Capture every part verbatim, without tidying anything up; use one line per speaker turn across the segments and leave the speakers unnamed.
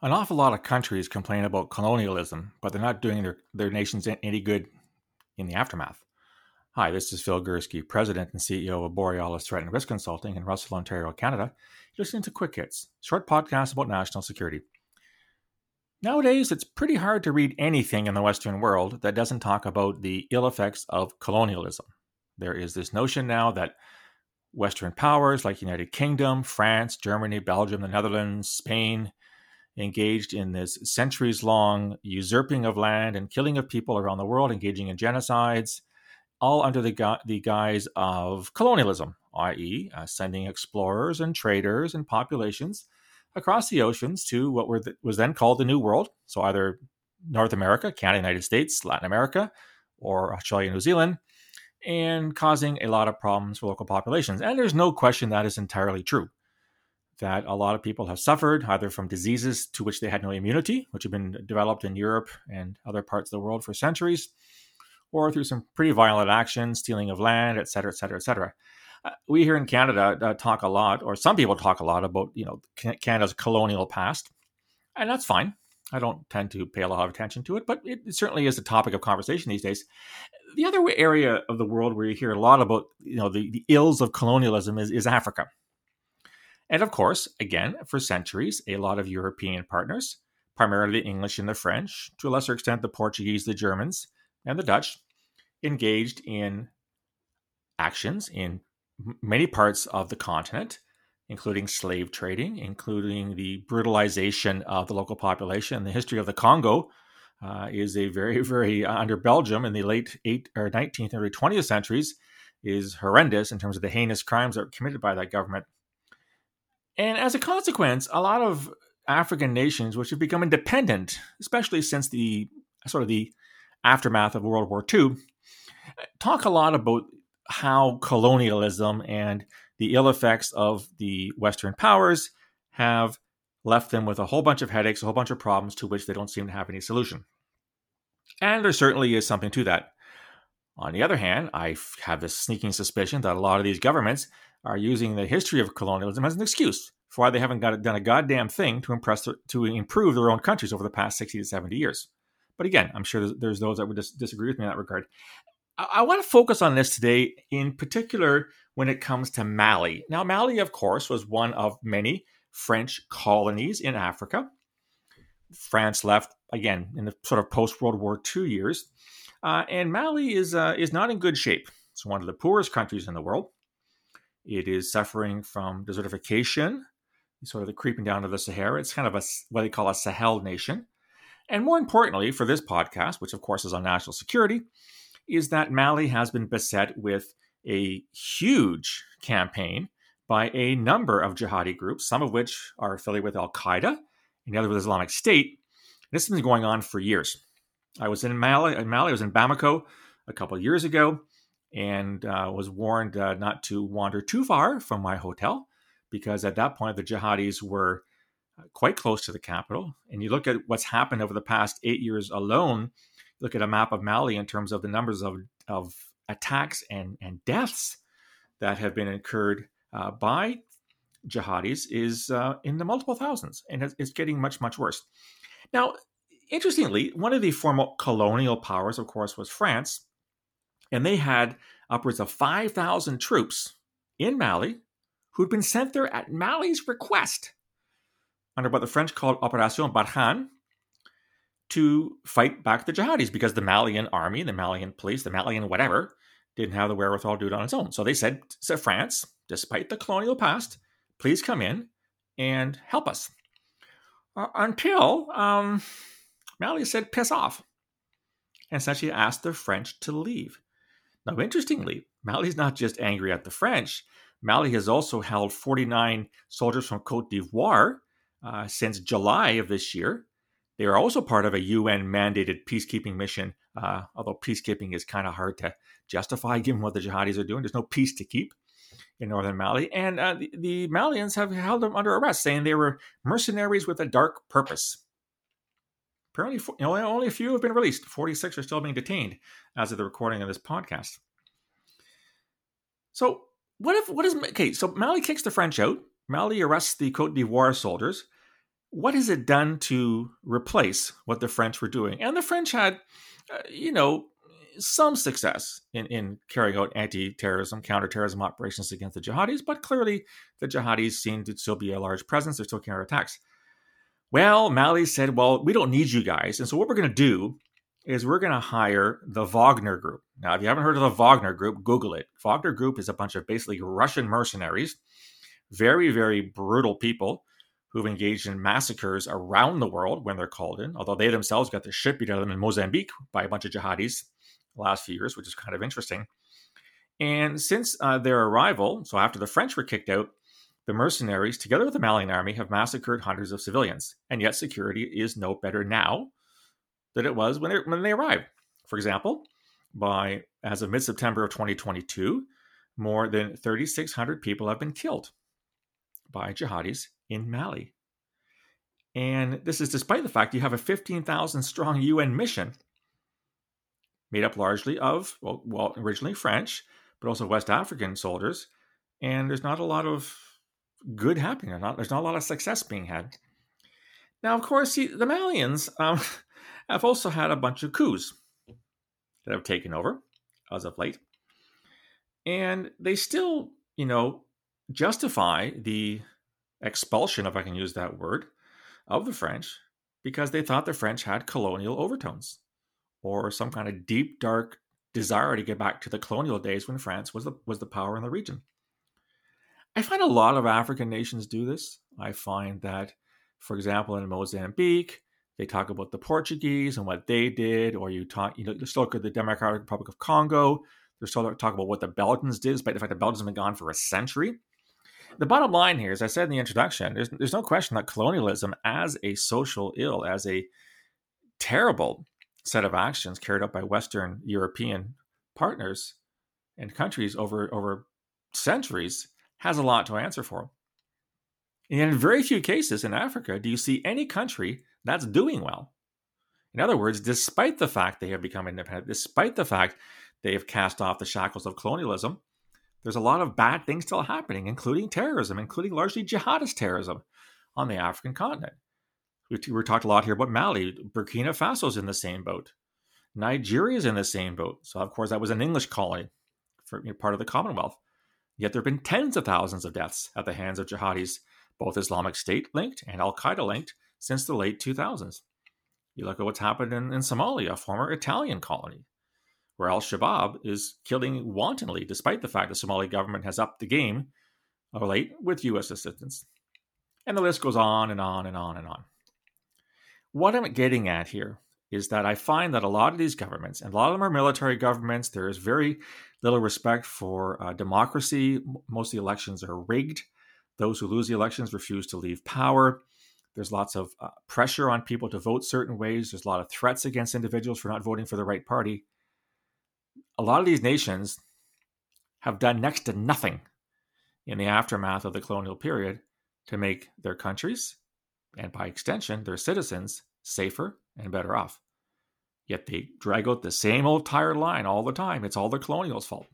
An awful lot of countries complain about colonialism, but they're not doing their, their nations any good in the aftermath. Hi, this is Phil Gursky, President and C E O of Borealis Threat and Risk Consulting in Russell, Ontario, Canada. You're listening to Quick Hits, short podcasts about national security. Nowadays, it's pretty hard to read anything in the Western world that doesn't talk about the ill effects of colonialism. There is this notion now that Western powers like United Kingdom, France, Germany, Belgium, the Netherlands, Spain, engaged in this centuries-long usurping of land and killing of people around the world, engaging in genocides, all under the, gu- the guise of colonialism, that is, uh, sending explorers and traders and populations across the oceans to what were the, was then called the New World, so either North America, Canada, United States, Latin America, or Australia, New Zealand, and causing a lot of problems for local populations. And there's no question that is entirely true, that a lot of people have suffered either from diseases to which they had no immunity, which have been developed in Europe and other parts of the world for centuries, or through some pretty violent actions, stealing of land, et cetera, et cetera, et cetera. Uh, we here in Canada uh, talk a lot, or some people talk a lot about, you know, Canada's colonial past, and that's fine. I don't tend to pay a lot of attention to it, but it, it certainly is a topic of conversation these days. The other area of the world where you hear a lot about, you know, the, the ills of colonialism is, is Africa. And of course, again, for centuries, a lot of European partners, primarily the English and the French, to a lesser extent the Portuguese, the Germans, and the Dutch, engaged in actions in many parts of the continent, including slave trading, including the brutalization of the local population. The history of the Congo uh, is a very, very, uh, under Belgium in the late eight or nineteenth and early twentieth centuries, is horrendous in terms of the heinous crimes that were committed by that government. And as a consequence, a lot of African nations, which have become independent, especially since the sort of the aftermath of World War Two, talk a lot about how colonialism and the ill effects of the Western powers have left them with a whole bunch of headaches, a whole bunch of problems to which they don't seem to have any solution. And there certainly is something to that. On the other hand, I have this sneaking suspicion that a lot of these governments are using the history of colonialism as an excuse for why they haven't got done a goddamn thing to impress their, to improve their own countries over the past sixty to seventy years. But again, I'm sure there's, there's those that would dis- disagree with me in that regard. I, I want to focus on this today, in particular when it comes to Mali. Now, Mali, of course, was one of many French colonies in Africa. France left, again, in the sort of post-World War Two years. Uh, and Mali is uh, is not in good shape. It's one of the poorest countries in the world. It is suffering from desertification, sort of the creeping down to the Sahara. It's kind of a what they call a Sahel nation. And more importantly, for this podcast, which of course is on national security, is that Mali has been beset with a huge campaign by a number of jihadi groups, some of which are affiliated with Al-Qaeda, and the other with Islamic State. This has been going on for years. I was in Mali, in Mali, I was in Bamako a couple of years ago, and uh, was warned uh, not to wander too far from my hotel, because at that point the jihadis were quite close to the capital. And you look at what's happened over the past eight years alone, look at a map of Mali in terms of the numbers of, of attacks and, and deaths that have been incurred uh, by jihadis is uh, in the multiple thousands, and it's, it's getting much, much worse. Now, interestingly, one of the former colonial powers, of course, was France, and they had upwards of five thousand troops in Mali who'd been sent there at Mali's request under what the French called Opération Barkhane to fight back the jihadis, because the Malian army, the Malian police, the Malian whatever, didn't have the wherewithal to do it on its own. So they said to France, despite the colonial past, please come in and help us. Uh, until um, Mali said, piss off, and essentially asked the French to leave. Now, interestingly, Mali's not just angry at the French. Mali has also held forty-nine soldiers from Cote d'Ivoire uh, since July of this year. They are also part of a U N-mandated peacekeeping mission, uh, although peacekeeping is kind of hard to justify given what the jihadis are doing. There's no peace to keep in northern Mali. And uh, the, the Malians have held them under arrest, saying they were mercenaries with a dark purpose. Apparently, you know, only a few have been released. forty-six are still being detained as of the recording of this podcast. So what if, what is, okay, so Mali kicks the French out. Mali arrests the Cote d'Ivoire soldiers. what has it done to replace what the French were doing? And the French had, uh, you know, some success in, in carrying out anti-terrorism, counter-terrorism operations against the jihadis, but clearly the jihadis seem to still be a large presence. They're still carrying out attacks. Well, Mali said, well, we don't need you guys. And so what we're going to do is we're going to hire the Wagner Group. Now, if you haven't heard of the Wagner Group, Google it. Wagner Group is a bunch of basically Russian mercenaries, very, very brutal people who've engaged in massacres around the world when they're called in, although they themselves got the shit beat out of them in Mozambique by a bunch of jihadis the last few years, which is kind of interesting. And since uh, their arrival, so after the French were kicked out, the mercenaries, together with the Malian army, have massacred hundreds of civilians. And yet security is no better now than it was when they, when they arrived. For example, by as of mid-September of twenty twenty-two, more than thirty-six hundred people have been killed by jihadis in Mali. And this is despite the fact you have a fifteen thousand strong U N mission made up largely of, well, well, originally French, but also West African soldiers. And there's not a lot of good happening. There's not, there's not a lot of success being had. Now, of course, see, the Malians um, have also had a bunch of coups that have taken over as of late. And they still, you know, justify the expulsion, if I can use that word, of the French because they thought the French had colonial overtones or some kind of deep, dark desire to get back to the colonial days when France was the, was the power in the region. I find a lot of African nations do this. I find that, for example, in Mozambique, they talk about the Portuguese and what they did, or you talk, you know, you still look at the Democratic Republic of Congo. They're still talking about what the Belgians did, despite the fact that Belgians have been gone for a century. The bottom line here, as I said in the introduction, there's, there's no question that colonialism as a social ill, as a terrible set of actions carried out by Western European partners and countries over, over centuries, has a lot to answer for. And in very few cases in Africa do you see any country that's doing well. In other words, despite the fact they have become independent, despite the fact they have cast off the shackles of colonialism, there's a lot of bad things still happening, including terrorism, including largely jihadist terrorism on the African continent. We, we talked a lot here about Mali. Burkina Faso's in the same boat. Nigeria's in the same boat. So, of course, that was an English colony, for you know, part of the Commonwealth. Yet there have been tens of thousands of deaths at the hands of jihadis, both Islamic State-linked and Al-Qaeda-linked, since the late two thousands. You look at what's happened in, in Somalia, a former Italian colony, where Al-Shabaab is killing wantonly, despite the fact the Somali government has upped the game of late with U S assistance. And the list goes on and on and on and on. What I'm getting at here is that I find that a lot of these governments, and a lot of them are military governments, there is very little respect for uh, democracy. Most of the elections are rigged. Those who lose the elections refuse to leave power. There's lots of uh, pressure on people to vote certain ways. There's a lot of threats against individuals for not voting for the right party. A lot of these nations have done next to nothing in the aftermath of the colonial period to make their countries, and by extension, their citizens, safer and better off. Yet they drag out the same old tired line all the time. It's all the colonials' fault.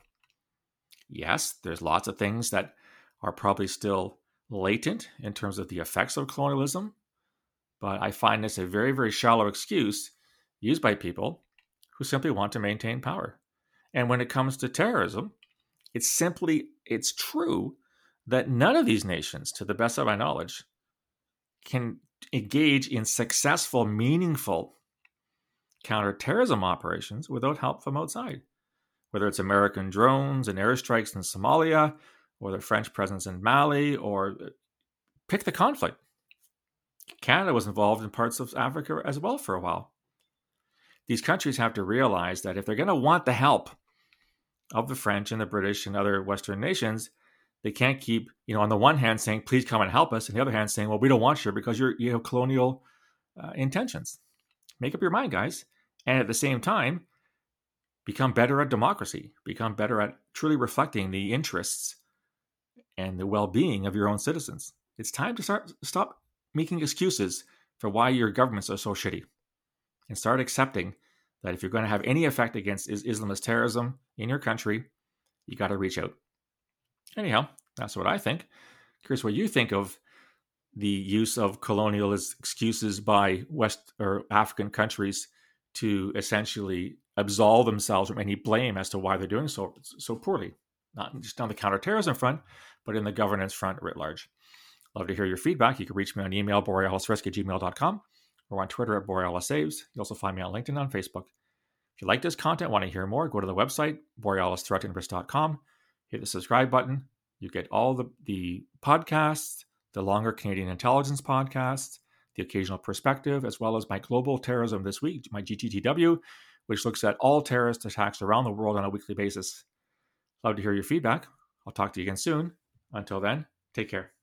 Yes, there's lots of things that are probably still latent in terms of the effects of colonialism, but I find this a very, very shallow excuse used by people who simply want to maintain power. And when it comes to terrorism, it's simply, it's true that none of these nations, to the best of my knowledge, can engage in successful, meaningful counterterrorism operations without help from outside. Whether it's American drones and airstrikes in Somalia, or the French presence in Mali, or pick the conflict. Canada was involved in parts of Africa as well for a while. These countries have to realize that if they're going to want the help of the French and the British and other Western nations, they can't keep, you know, on the one hand saying, please come and help us, and the other hand saying, well, we don't want you because you're, you have colonial uh, intentions. Make up your mind, guys. And at the same time, become better at democracy, become better at truly reflecting the interests and the well-being of your own citizens. It's time to start stop making excuses for why your governments are so shitty, and start accepting that if you're going to have any effect against Islamist terrorism in your country, you got to reach out. Anyhow, that's what I think. Curious what you think of the use of colonialist excuses by West or African countries to essentially absolve themselves from any blame as to why they're doing so so poorly, not just on the counterterrorism front, but in the governance front writ large. Love to hear your feedback. You can reach me on email, borealisrisk at gmail dot com, or on Twitter at borealissaves. You'll also find me on LinkedIn and on Facebook. If you like this content, want to hear more, go to the website, borealis threat and risk dot com, hit the subscribe button. You get all the, the podcasts, the longer Canadian intelligence podcasts, the occasional perspective, as well as my global terrorism this week, my G T T W, which looks at all terrorist attacks around the world on a weekly basis. Love to hear your feedback. I'll talk to you again soon. Until then, take care.